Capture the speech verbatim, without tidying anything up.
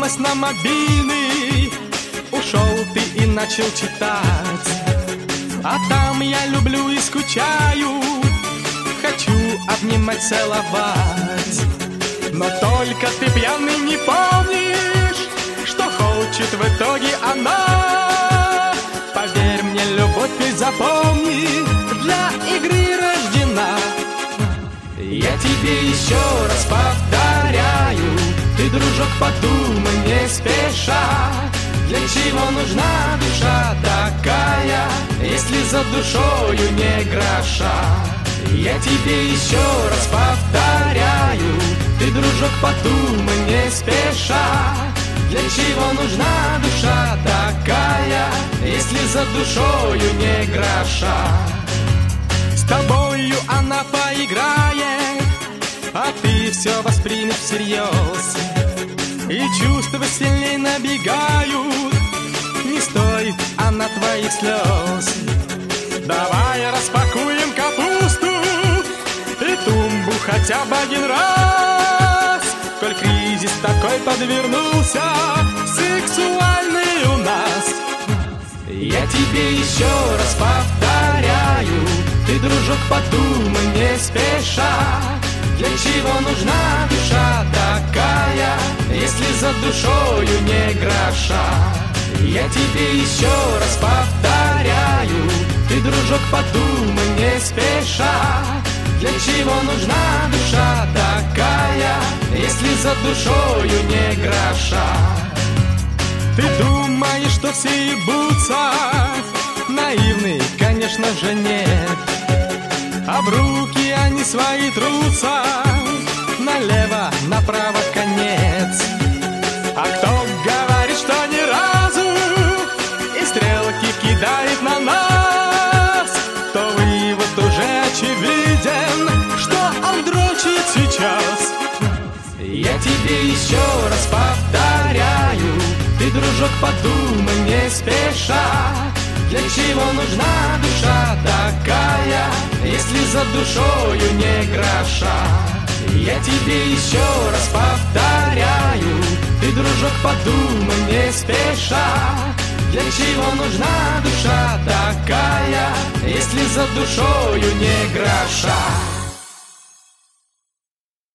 отвлеклась на мобильный. Ушел ты и начал читать, а там я люблю и скучаю. Хочу обнимать, целовать, но только ты пьяный не помнишь, что хочет в итоге она. Поверь мне, любовь, ты запомни, для игры рождена. Я тебе еще раз повторяю, ты, дружок, подумай не спеша, для чего нужна душа такая, если за душою не гроша. Я тебе еще раз повторяю, ты, дружок, подумай не спеша, для чего нужна душа такая, если за душою не гроша. С тобою она поиграет, а ты все воспримешь всерьез, и чувства сильней набегают, не стоит она твоих слез. Давай распакуем капусту и тумбу хотя бы один раз, коль кризис такой подвернулся, сексуальный у нас. Я тебе еще раз повторяю, ты, дружок, подумай не спеша, для чего нужна душа такая, если за душою не гроша. Я тебе еще раз повторяю, ты, дружок, подумай не спеша, для чего нужна душа такая, если за душою не гроша. Ты думаешь, что все ебутся, наивный, конечно же, нет. Об руки они свои трутся, налево, направо конец. А кто говорит, что ни разу и стрелки кидает на нас, то вывод уже очевиден, что он дрочит сейчас. Я тебе еще раз повторяю, ты, дружок, подумай не спеша, для чего нужна душа такая, если за душою не гроша. Я тебе еще раз повторяю, ты, дружок, подумай не спеша, для чего нужна душа такая, если за душою не гроша.